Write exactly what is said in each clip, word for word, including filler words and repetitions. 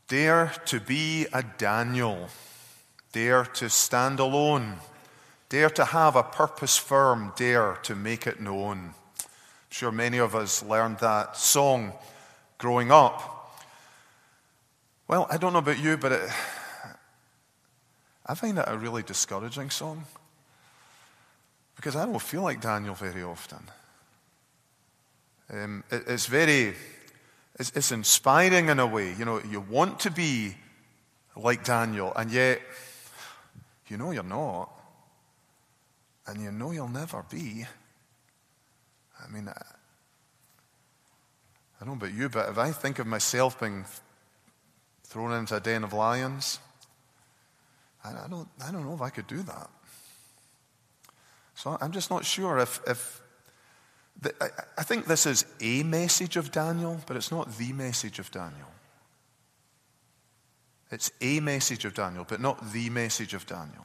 Dare to be a Daniel. Dare to stand alone. Dare to have a purpose firm. Dare to make it known. I'm sure many of us learned that song growing up. Well, I don't know about you, but it, I find it a really discouraging song. Because I don't feel like Daniel very often. Um, it, it's very, it's, it's inspiring in a way. You know, you want to be like Daniel, and yet you know you're not. And you know you'll never be. I mean, I, I don't know about you, but if I think of myself being thrown into a den of lions, I, I don't, I don't know if I could do that. So I'm just not sure if, if the, I, I think this is a message of Daniel, but it's not the message of Daniel. It's a message of Daniel, but not the message of Daniel.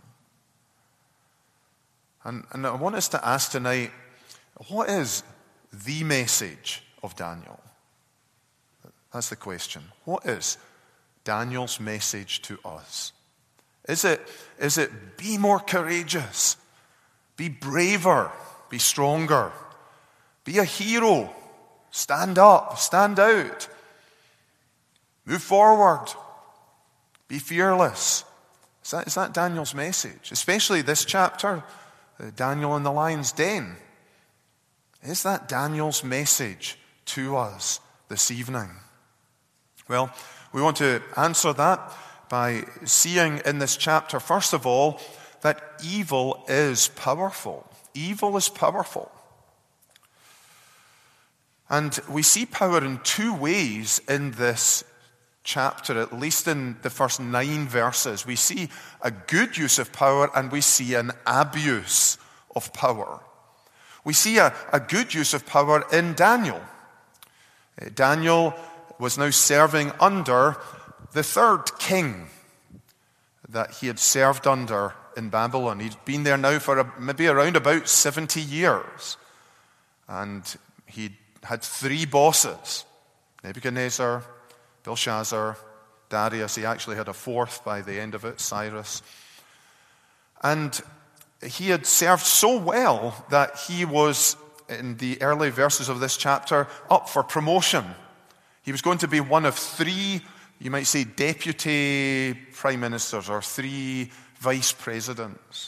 And, and I want us to ask tonight, what is the message of Daniel? That's the question. What is Daniel's message to us? Is it, is it be more courageous? Be braver, be stronger, be a hero, stand up, stand out, move forward, be fearless? Is that, is that Daniel's message? Especially this chapter, uh, Daniel in the lion's den. Is that Daniel's message to us this evening? Well, we want to answer that by seeing in this chapter, first of all, that evil is powerful. Evil is powerful. And we see power in two ways in this chapter, at least in the first nine verses. We see a good use of power and we see an abuse of power. We see a, a good use of power in Daniel. Daniel was now serving under the third king that he had served under in Babylon. He'd been there now for a, maybe around about seventy years. And he had three bosses: Nebuchadnezzar, Belshazzar, Darius. He actually had a fourth by the end of it, Cyrus. And he had served so well that he was, in the early verses of this chapter, up for promotion. He was going to be one of three, you might say, deputy prime ministers or three vice presidents.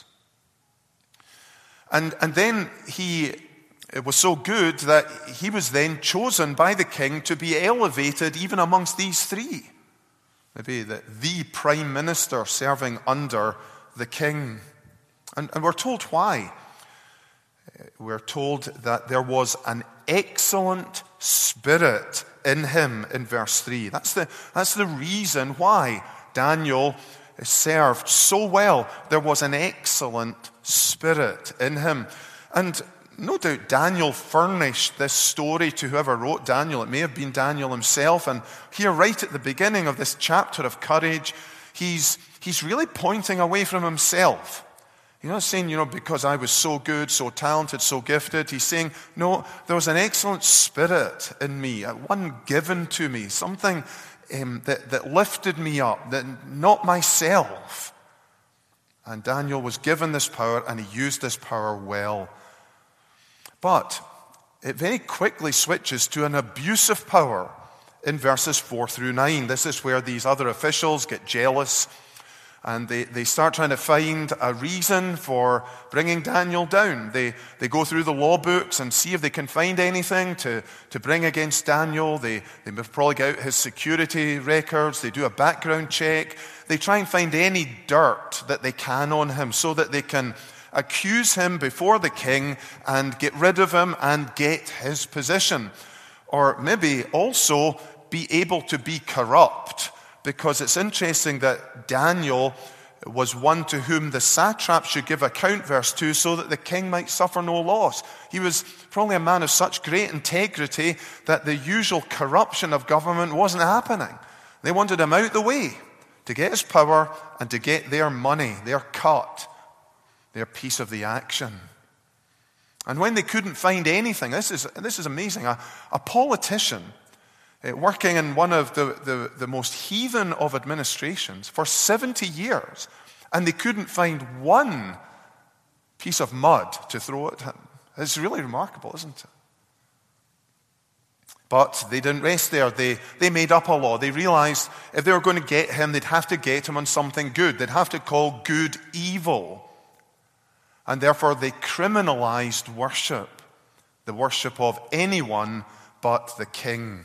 And, and then he it was so good that he was then chosen by the king to be elevated even amongst these three. Maybe the, the prime minister serving under the king. And, and we're told why. We're told that there was an excellent spirit in him in verse three. That's the, that's the reason why Daniel served so well. There was an excellent spirit in him. And no doubt Daniel furnished this story to whoever wrote Daniel. It may have been Daniel himself. And here, right at the beginning of this chapter of courage, he's, he's really pointing away from himself. He's not saying, you know, because I was so good, so talented, so gifted. He's saying, no, there was an excellent spirit in me, one given to me, something um, that, that lifted me up, that not myself. And Daniel was given this power, and he used this power well. But it very quickly switches to an abuse of power in verses four through nine. This is where these other officials get jealous, and they, they start trying to find a reason for bringing Daniel down. They, they go through the law books and see if they can find anything to, to bring against Daniel. They, they probably get out his security records. They do a background check. They try and find any dirt that they can on him so that they can accuse him before the king and get rid of him and get his position. Or maybe also be able to be corrupt. Because it's interesting that Daniel was one to whom the satrap should give account, verse two, so that the king might suffer no loss. He was probably a man of such great integrity that the usual corruption of government wasn't happening. They wanted him out the way to get his power and to get their money, their cut, their piece of the action. And when they couldn't find anything, this is, this is amazing, a, a politician uh, working in one of the, the, the most heathen of administrations for seventy years, and they couldn't find one piece of mud to throw at him. It's really remarkable, isn't it? But they didn't rest there. They, they made up a law. They realized if they were going to get him, they'd have to get him on something good. They'd have to call good evil. And therefore they criminalized worship, the worship of anyone but the king.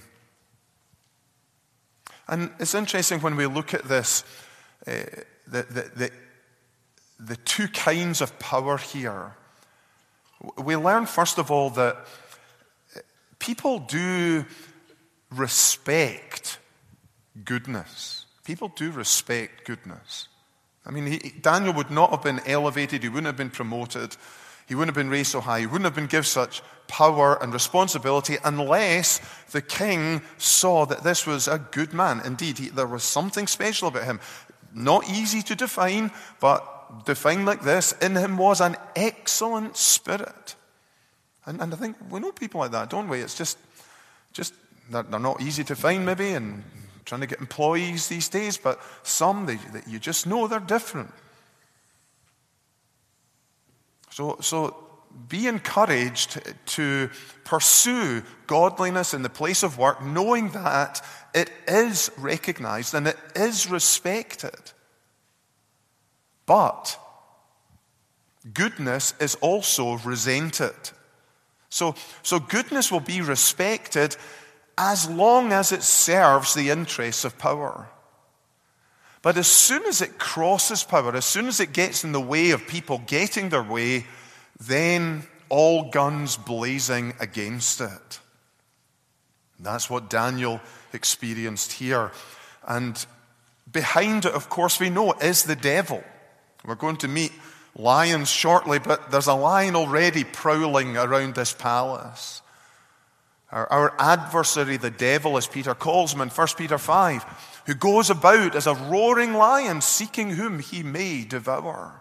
And it's interesting when we look at this, uh, the, the, the, the two kinds of power here. We learn, first of all, that people do respect goodness. People do respect goodness. I mean, he, Daniel would not have been elevated. He wouldn't have been promoted. He wouldn't have been raised so high. He wouldn't have been given such power and responsibility unless the king saw that this was a good man. Indeed, he, there was something special about him. Not easy to define, but defined like this: in him was an excellent spirit. And, and I think we know people like that, don't we? It's just, just they're, they're not easy to find maybe, and trying to get employees these days, but some they, that you just know they're different. So, so be encouraged to pursue godliness in the place of work, knowing that it is recognized and it is respected. But goodness is also resented. So, so goodness will be respected as long as it serves the interests of power. But as soon as it crosses power, as soon as it gets in the way of people getting their way, then all guns blazing against it. That's what Daniel experienced here. And behind it, of course, we know is the devil. We're going to meet lions shortly, but there's a lion already prowling around this palace. Our, our adversary, the devil, as Peter calls him in First Peter five, who goes about as a roaring lion, seeking whom he may devour.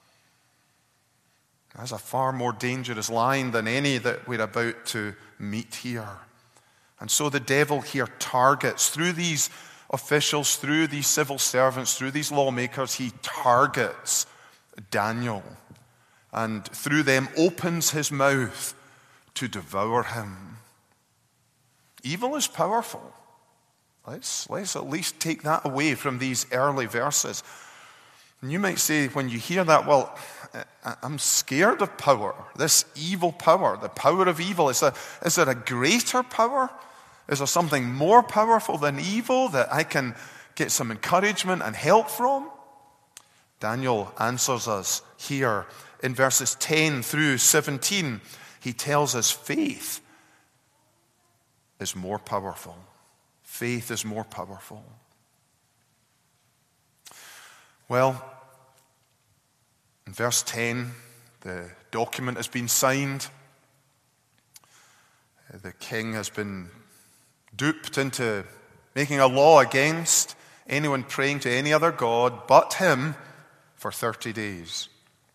That's a far more dangerous lion than any that we're about to meet here. And so the devil here targets, through these officials, through these civil servants, through these lawmakers, he targets Daniel, and through them opens his mouth to devour him. Evil is powerful. Let's, let's at least take that away from these early verses. And you might say, when you hear that, well, I'm scared of power, this evil power, the power of evil. Is there, is there a greater power? Is there something more powerful than evil that I can get some encouragement and help from? Daniel answers us here in verses ten through seventeen. He tells us faith is more powerful. Faith is more powerful. Well, in verse ten, the document has been signed. The king has been duped into making a law against anyone praying to any other god but him for thirty days.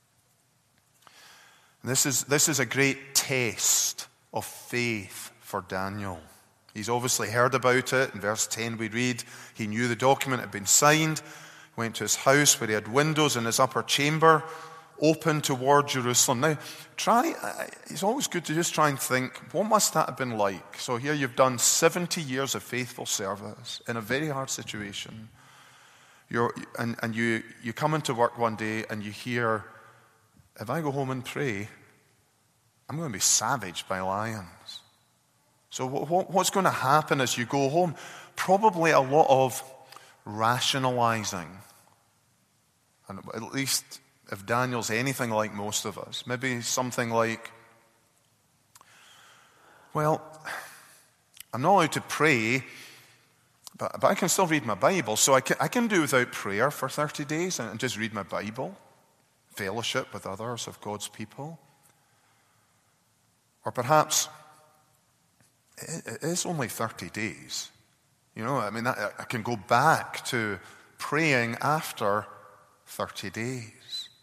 And this is, this is a great test of faith for Daniel. He's obviously heard about it. In verse ten we read, he knew the document had been signed, went to his house where he had windows in his upper chamber, open toward Jerusalem. Now, try, it's always good to just try and think, what must that have been like? So here you've done seventy years of faithful service in a very hard situation. You're, and and you, you come into work one day and you hear, if I go home and pray, I'm going to be savaged by lions. So what, what's going to happen as you go home? Probably a lot of rationalizing. And at least if Daniel's anything like most of us, maybe something like, well, I'm not allowed to pray, but, but I can still read my Bible, so I can, I can do without prayer for thirty days and just read my Bible, fellowship with others of God's people. Or perhaps it is only thirty days. You know, I mean, I, I can go back to praying after thirty days.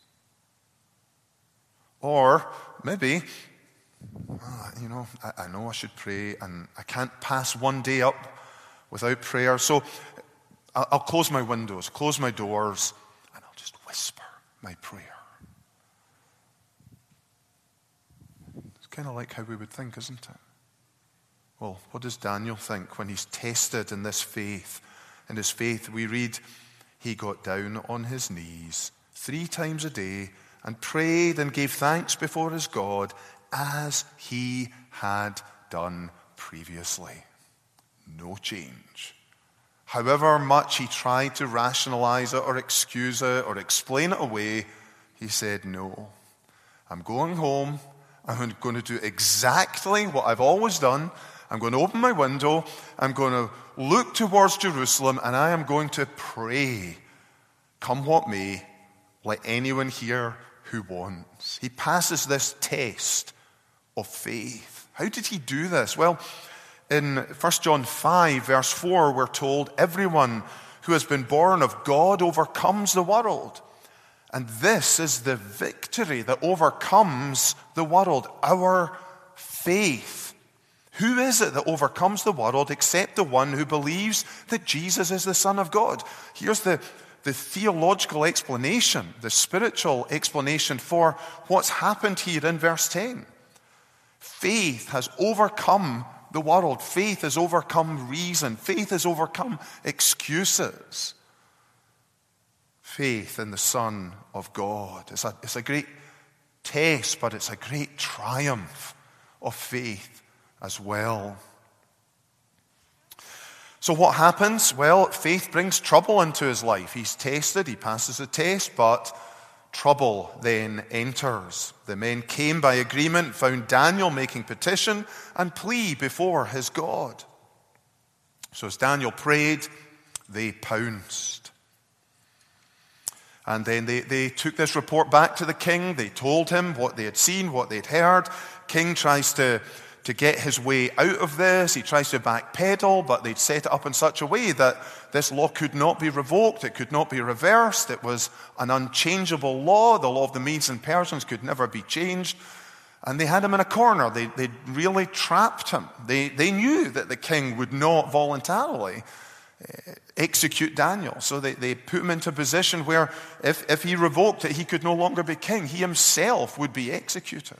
Or maybe, uh, you know, I, I know I should pray and I can't pass one day up without prayer. So I'll close my windows, close my doors, and I'll just whisper my prayer. It's kind of like how we would think, isn't it? Well, what does Daniel think when he's tested in this faith? In his faith, we read, he got down on his knees three times a day and prayed and gave thanks before his God as he had done previously. No change. However much he tried to rationalize it or excuse it or explain it away, he said, no, I'm going home. I'm going to do exactly what I've always done. I'm going to open my window. I'm going to look towards Jerusalem, and I am going to pray, come what may, let anyone hear who wants. He passes this test of faith. How did he do this? Well, in First John five, verse four, we're told, everyone who has been born of God overcomes the world. And this is the victory that overcomes the world, our faith. Who is it that overcomes the world except the one who believes that Jesus is the Son of God? Here's the, the theological explanation, the spiritual explanation for what's happened here in verse ten. Faith has overcome the world. Faith has overcome reason. Faith has overcome excuses. Faith in the Son of God. It's a, it's a great test, but it's a great triumph of faith as well. So what happens? Well, faith brings trouble into his life. He's tested, he passes the test, but trouble then enters. The men came by agreement, found Daniel making petition and plea before his God. So as Daniel prayed, they pounced. And then they, they took this report back to the king. They told him what they had seen, what they'd heard. King tries to, to get his way out of this. He tries to backpedal, but they'd set it up in such a way that this law could not be revoked. It could not be reversed. It was an unchangeable law. The law of the Medes and Persians could never be changed. And they had him in a corner. They, they really trapped him. They, they knew that the king would not voluntarily execute Daniel. So they, they put him into a position where if, if he revoked it, he could no longer be king. He himself would be executed.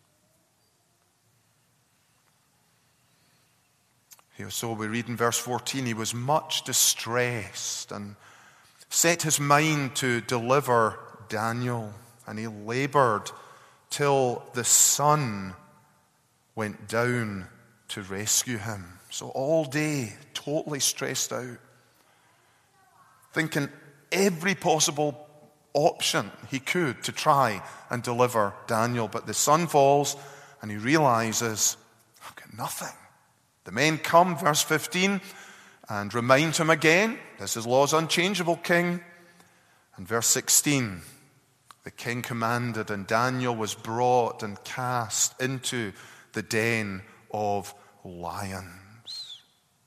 So we read in verse fourteen, he was much distressed and set his mind to deliver Daniel. And he labored till the sun went down to rescue him. So all day, totally stressed out, thinking every possible option he could to try and deliver Daniel. But the sun falls and he realizes, I've got nothing. The men come, verse fifteen, and remind him again, this is law's unchangeable, king. And verse sixteen, the king commanded, and Daniel was brought and cast into the den of lions.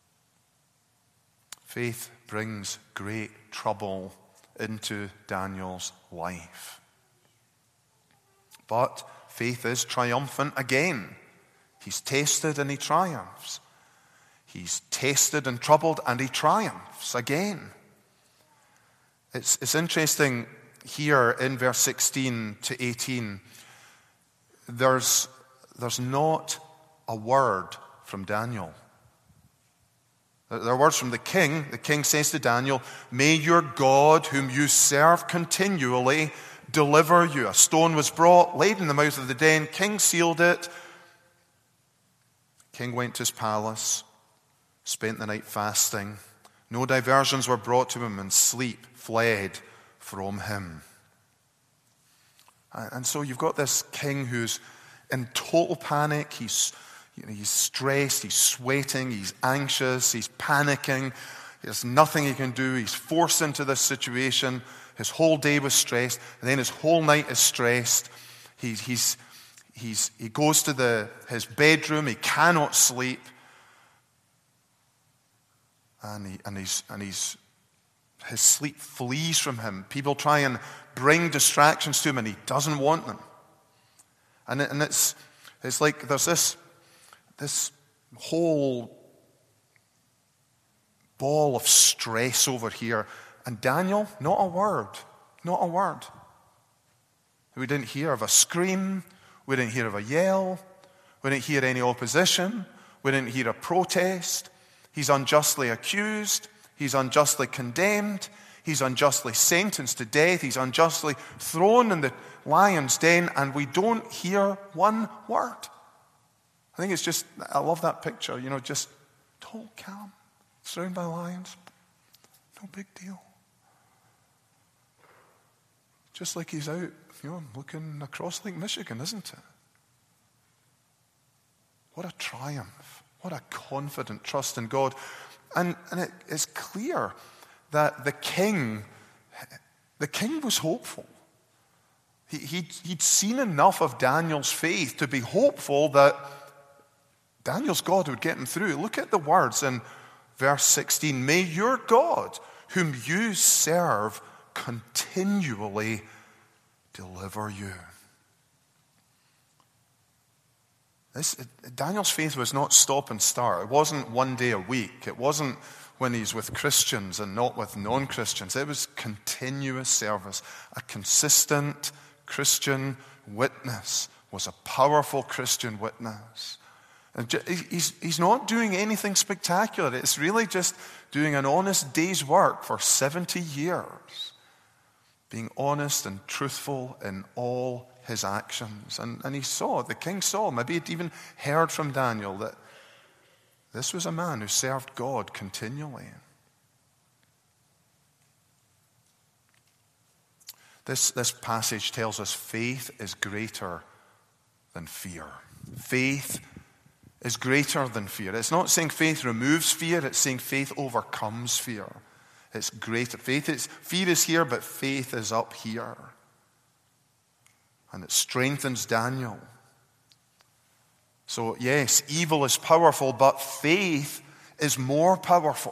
Faith brings great trouble into Daniel's life. But faith is triumphant again. He's tested and he triumphs. He's tested and troubled and he triumphs again. It's, it's interesting here in verse sixteen to eighteen, there's, there's not a word from Daniel. There are words from the king. The king says to Daniel, may your God, whom you serve continually, deliver you. A stone was brought, laid in the mouth of the den. King sealed it. King went to his palace, spent the night fasting. No diversions were brought to him, and sleep fled from him. And so you've got this king who's in total panic. He's, you know, he's stressed, he's sweating, he's anxious, he's panicking. There's nothing he can do. He's forced into this situation. His whole day was stressed, and then his whole night is stressed. He, he's, he's, he goes to the, his bedroom. He cannot sleep. And, he, and, he's, and he's, his sleep flees from him. People try and bring distractions to him, and he doesn't want them. And, it, and it's, it's like there's this, this whole ball of stress over here. And Daniel, not a word, not a word. We didn't hear of a scream. We didn't hear of a yell. We didn't hear any opposition. We didn't hear a protest. He's unjustly accused. He's unjustly condemned. He's unjustly sentenced to death. He's unjustly thrown in the lion's den, and we don't hear one word. I think it's just, I love that picture, you know, just total calm, surrounded by lions. No big deal. Just like he's out, you know, looking across Lake Michigan, isn't it? What a triumph. What a confident trust in God. And, and it is clear that the king, the king was hopeful. He, he'd, he'd seen enough of Daniel's faith to be hopeful that Daniel's God would get him through. Look at the words in verse sixteen. May your God, whom you serve, continually deliver you. This, Daniel's faith was not stop and start. It wasn't one day a week. It wasn't when he's with Christians and not with non-Christians. It was continuous service. A consistent Christian witness was a powerful Christian witness. And he's, he's not doing anything spectacular. It's really just doing an honest day's work for seventy years. Being honest and truthful in all his actions. And, and he saw, the king saw, maybe he'd even heard from Daniel that this was a man who served God continually. This, this passage tells us faith is greater than fear. Faith is greater than fear. It's not saying faith removes fear, it's saying faith overcomes fear. It's greater. Faith is, fear is here, but faith is up here. And it strengthens Daniel. So yes, evil is powerful, but faith is more powerful.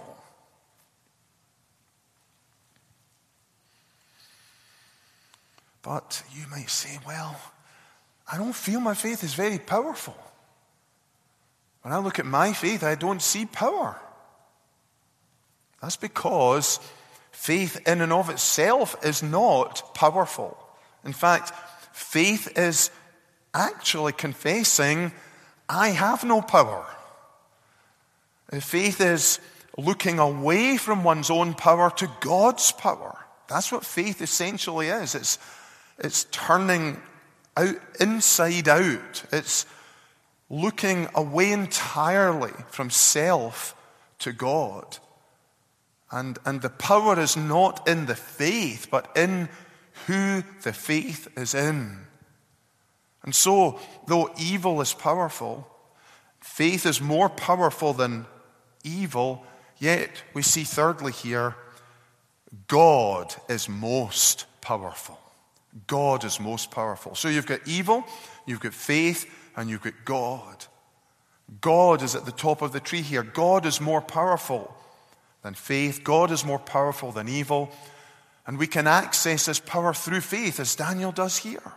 But you might say, well, I don't feel my faith is very powerful. When I look at my faith, I don't see power. That's because faith in and of itself is not powerful. In fact, faith is actually confessing, I have no power. Faith is looking away from one's own power to God's power. That's what faith essentially is. It's, it's turning out, inside out. It's looking away entirely from self to God. And, and the power is not in the faith, but in who the faith is in. And so, though evil is powerful, faith is more powerful than evil, yet we see thirdly here, God is most powerful. God is most powerful. So you've got evil, you've got faith, and you've got God. God is at the top of the tree here. God is more powerful than faith. God is more powerful than evil. And we can access his power through faith, as Daniel does here.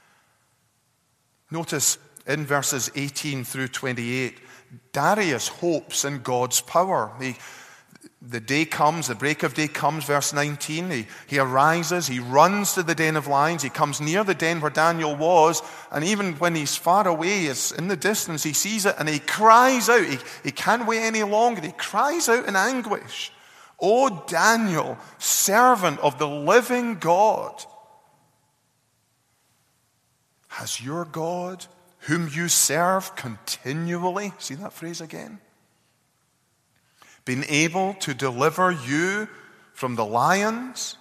Notice in verses eighteen through twenty-eight, Darius hopes in God's power. He, the day comes, the break of day comes, verse nineteen. He, he arises, he runs to the den of lions. He comes near the den where Daniel was. And even when he's far away, it's in the distance, he sees it and he cries out. He, he can't wait any longer. He cries out in anguish. O Daniel, servant of the living God, has your God, whom you serve continually, see that phrase again, been able to deliver you from the lions?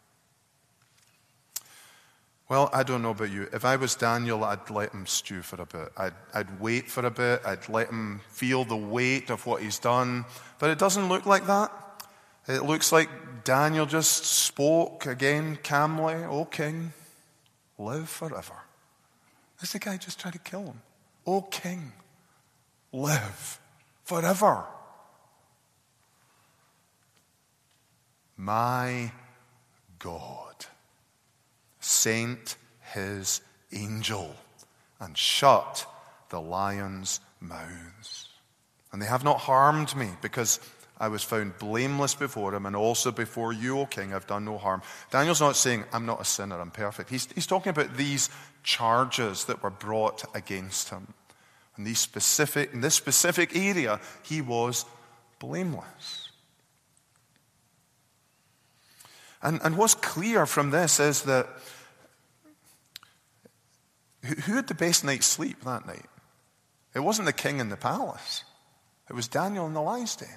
Well, I don't know about you. If I was Daniel, I'd let him stew for a bit. I'd, I'd wait for a bit. I'd let him feel the weight of what he's done. But it doesn't look like that. It looks like Daniel just spoke again calmly. O king, live forever. This the guy just tried to kill him. O king, live forever. My God sent his angel and shut the lions' mouths. And they have not harmed me, because I was found blameless before him, and also before you, O king, I've done no harm. Daniel's not saying, I'm not a sinner, I'm perfect. He's, he's talking about these charges that were brought against him. In, these specific, in this specific area, he was blameless. And, and what's clear from this is that who, who had the best night's sleep that night? It wasn't the king in the palace. It was Daniel in the lion's den.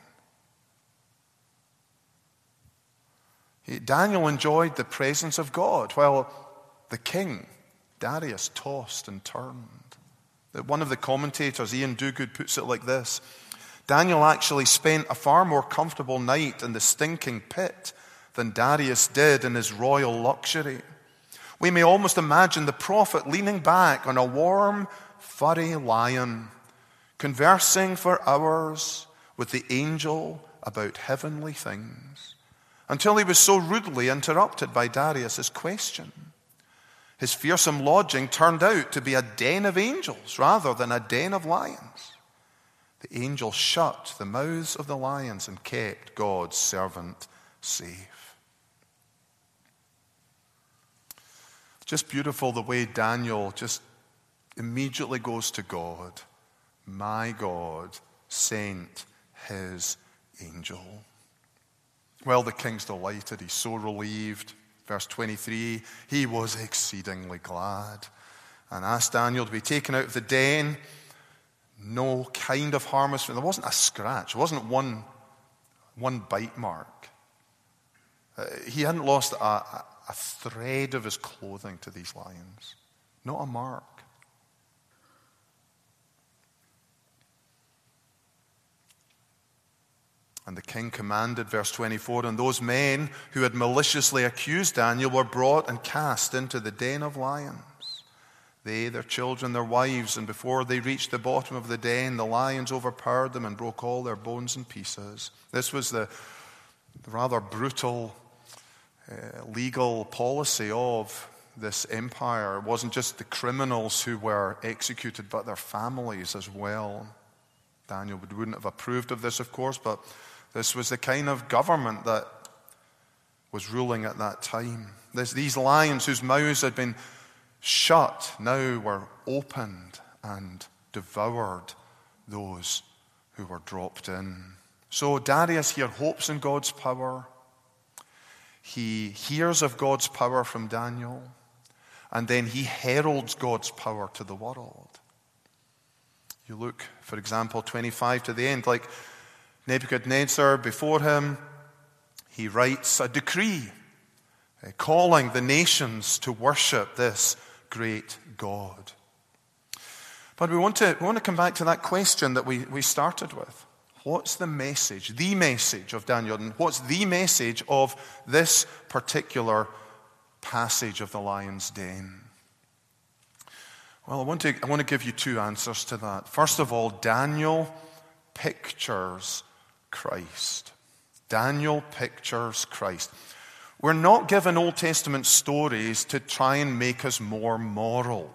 He, Daniel enjoyed the presence of God while the king, Darius, tossed and turned. One of the commentators, Ian Duguid, puts it like this: Daniel actually spent a far more comfortable night in the stinking pit than Darius did in his royal luxury. We may almost imagine the prophet leaning back on a warm, furry lion, conversing for hours with the angel about heavenly things, until he was so rudely interrupted by Darius's question. His fearsome lodging turned out to be a den of angels rather than a den of lions. The angel shut the mouths of the lions and kept God's servant safe. Just beautiful the way Daniel just immediately goes to God. My God sent his angel. Well, the king's delighted. He's so relieved. Verse twenty-three, he was exceedingly glad and asked Daniel to be taken out of the den. No kind of harm was found. There wasn't a scratch. There wasn't one, one bite mark. Uh, he hadn't lost a, a, a thread of his clothing to these lions. Not a mark. And the king commanded, verse twenty-four, and those men who had maliciously accused Daniel were brought and cast into the den of lions. They, their children, their wives, and before they reached the bottom of the den, the lions overpowered them and broke all their bones in pieces. This was the rather brutal uh, legal policy of this empire. It wasn't just the criminals who were executed, but their families as well. Daniel wouldn't have approved of this, of course, but this was the kind of government that was ruling at that time. This, these lions whose mouths had been shut now were opened and devoured those who were dropped in. So Darius here hopes in God's power. He hears of God's power from Daniel, and then he heralds God's power to the world. You look, for example, twenty-five to the end, like Nebuchadnezzar before him, he writes a decree uh, calling the nations to worship this great God. But we want to, we want to come back to that question that we, we started with. What's the message, the message of Daniel? And what's the message of this particular passage of the lion's den? Well, I want to, I want to give you two answers to that. First of all, Daniel pictures Christ. Daniel pictures Christ. We're not given Old Testament stories to try and make us more moral.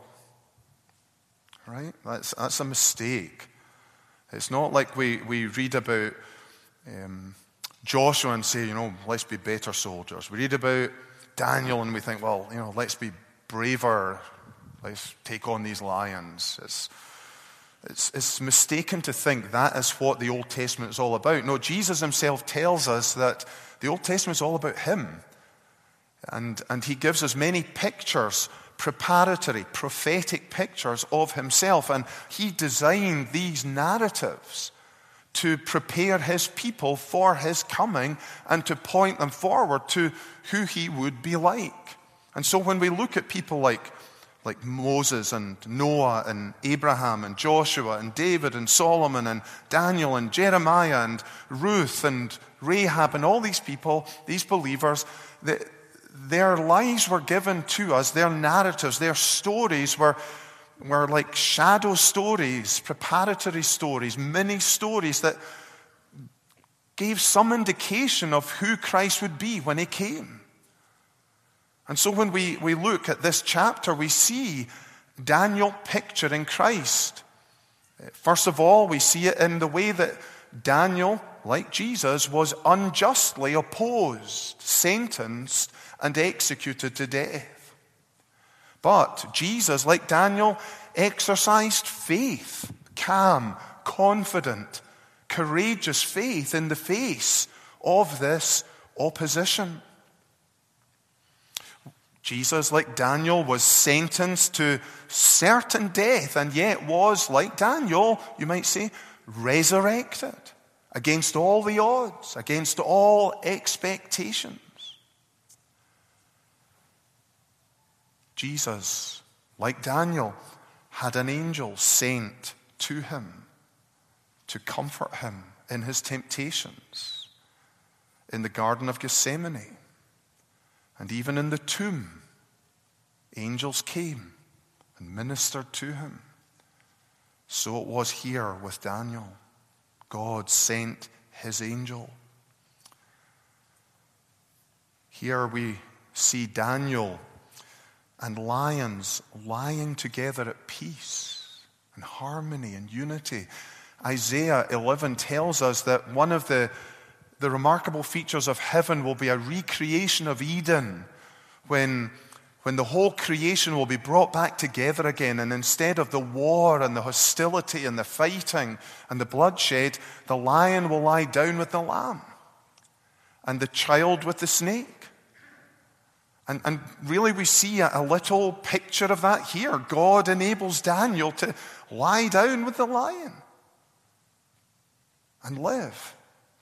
Right? That's, that's a mistake. It's not like we, we read about um, Joshua and say, you know, let's be better soldiers. We read about Daniel and we think, well, you know, let's be braver. Let's take on these lions. It's, it's, it's mistaken to think that is what the Old Testament is all about. No, Jesus himself tells us that the Old Testament is all about him. And, and he gives us many pictures, preparatory, prophetic pictures of himself. And he designed these narratives to prepare his people for his coming and to point them forward to who he would be like. And so when we look at people like like Moses and Noah and Abraham and Joshua and David and Solomon and Daniel and Jeremiah and Ruth and Rahab and all these people, these believers, the, their lives were given to us, their narratives, their stories were, were like shadow stories, preparatory stories, mini stories that gave some indication of who Christ would be when he came. And so when we, we look at this chapter, we see Daniel picturing Christ. First of all, we see it in the way that Daniel like Jesus, was unjustly opposed, sentenced, and executed to death. But Jesus, like Daniel, exercised faith, calm, confident, courageous faith in the face of this opposition. Jesus, like Daniel, was sentenced to certain death, and yet was, like Daniel, you might say, resurrected against all the odds, against all expectations. Jesus, like Daniel, had an angel sent to him to comfort him in his temptations in the Garden of Gethsemane. And even in the tomb, angels came and ministered to him. So it was here with Daniel. God sent his angel. Here we see Daniel and lions lying together at peace and harmony and unity. Isaiah eleven tells us that one of the, the remarkable features of heaven will be a recreation of Eden, when, when the whole creation will be brought back together again, and instead of the war and the hostility and the fighting and the bloodshed, the lion will lie down with the lamb and the child with the snake. And, and really we see a, a little picture of that here. God enables Daniel to lie down with the lion and live.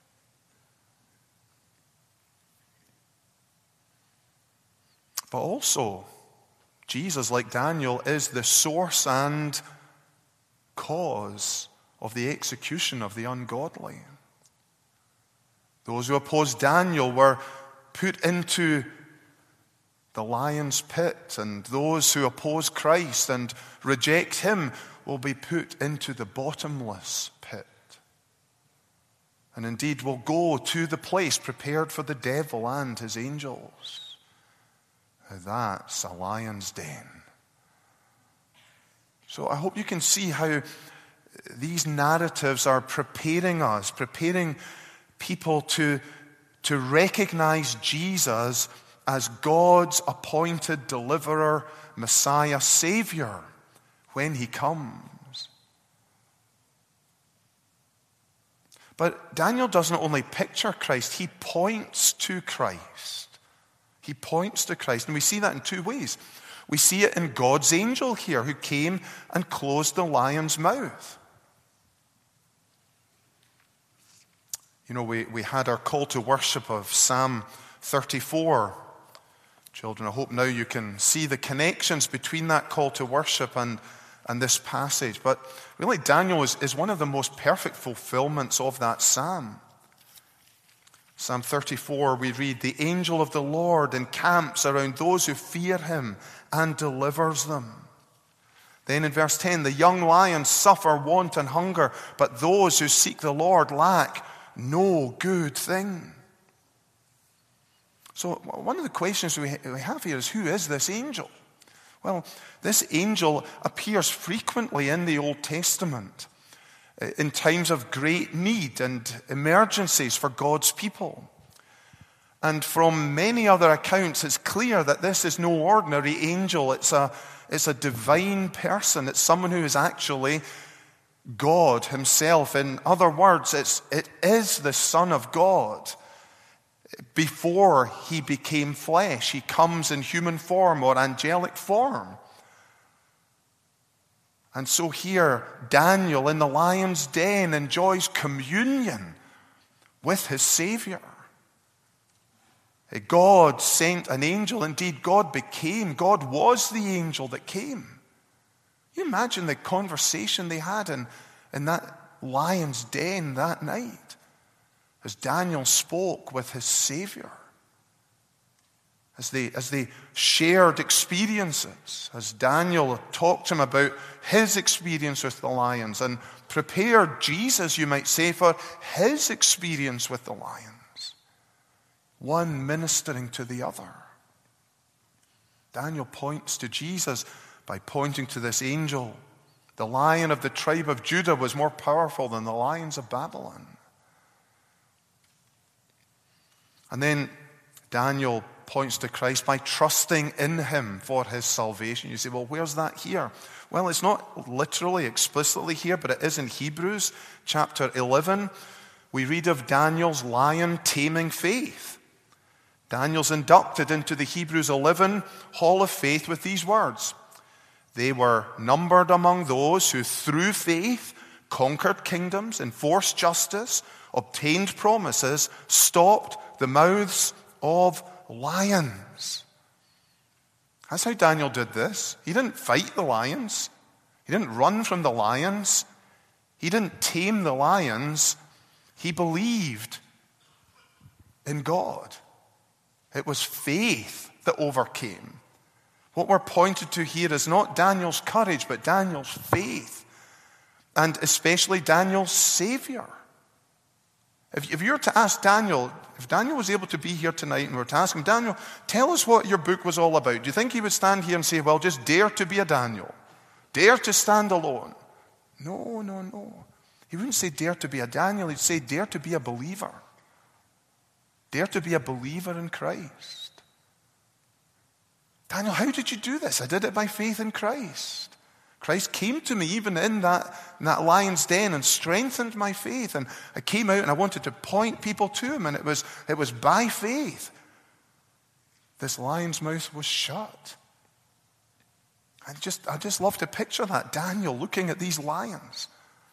But also, Jesus, like Daniel, is the source and cause of the execution of the ungodly. Those who opposed Daniel were put into the lion's pit, and those who oppose Christ and reject him will be put into the bottomless pit. And indeed will go to the place prepared for the devil and his angels. That's a lion's den. So I hope you can see how these narratives are preparing us, preparing people to, to recognize Jesus as God's appointed deliverer, Messiah, Savior, when he comes. But Daniel doesn't only picture Christ, he points to Christ. He points to Christ, and we see that in two ways. We see it in God's angel here, who came and closed the lion's mouth. You know, we, we had our call to worship of Psalm thirty-four. Children, I hope now you can see the connections between that call to worship and, and this passage. But really, Daniel is, is one of the most perfect fulfillments of that psalm. Psalm thirty-four, we read, "The angel of the Lord encamps around those who fear him and delivers them." Then in verse ten, "The young lions suffer want and hunger, but those who seek the Lord lack no good thing." So one of the questions we have here is, who is this angel? Well, this angel appears frequently in the Old Testament in times of great need and emergencies for God's people. And from many other accounts, it's clear that this is no ordinary angel. It's a, it's a divine person. It's someone who is actually God himself. In other words, it's, it is the Son of God. Before he became flesh, he comes in human form or angelic form. And so here, Daniel in the lion's den enjoys communion with his Savior. God sent an angel. Indeed, God became, God was the angel that came. You imagine the conversation they had in, in that lion's den that night, as Daniel spoke with his Savior, as they, as they shared experiences, as Daniel talked to him about his experience with the lions and prepared Jesus, you might say, for his experience with the lions, one ministering to the other. Daniel points to Jesus by pointing to this angel. The Lion of the tribe of Judah was more powerful than the lions of Babylon. And then Daniel points to Christ by trusting in him for his salvation. You say, well, where's that here? Well, it's not literally, explicitly here, but it is in Hebrews chapter eleven. We read of Daniel's lion-taming faith. Daniel's inducted into the Hebrews eleven Hall of Faith with these words. They were numbered among those who through faith conquered kingdoms, enforced justice, obtained promises, stopped the mouths of lions. That's how Daniel did this. He didn't fight the lions. He didn't run from the lions. He didn't tame the lions. He believed in God. It was faith that overcame. What we're pointed to here is not Daniel's courage, but Daniel's faith. And especially Daniel's Savior. If, if you were to ask Daniel, if Daniel was able to be here tonight and we were to ask him, Daniel, tell us what your book was all about. Do you think he would stand here and say, well, just dare to be a Daniel? Dare to stand alone? No, no, no. He wouldn't say dare to be a Daniel. He'd say dare to be a believer. Dare to be a believer in Christ. Daniel, how did you do this? I did it by faith in Christ. Christ came to me even in that, in that lion's den and strengthened my faith. And I came out and I wanted to point people to him. And it was, it was by faith. This lion's mouth was shut. I just, I just love to picture that. Daniel looking at these lions.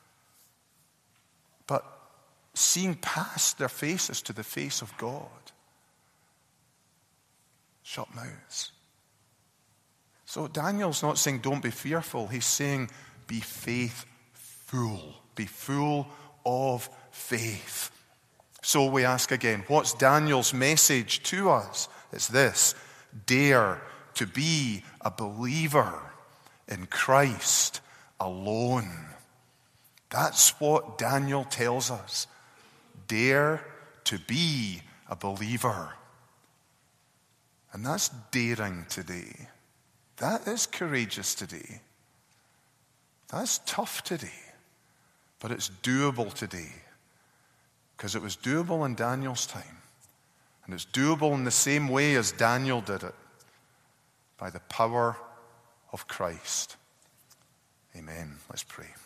But seeing past their faces to the face of God. Shut mouths. So Daniel's not saying don't be fearful. He's saying be faithful. Be full of faith. So we ask again, what's Daniel's message to us? It's this: dare to be a believer in Christ alone. That's what Daniel tells us. Dare to be a believer. And that's daring today. That is courageous today. That's tough today. But it's doable today. Because it was doable in Daniel's time. And it's doable in the same way as Daniel did it. By the power of Christ. Amen. Let's pray.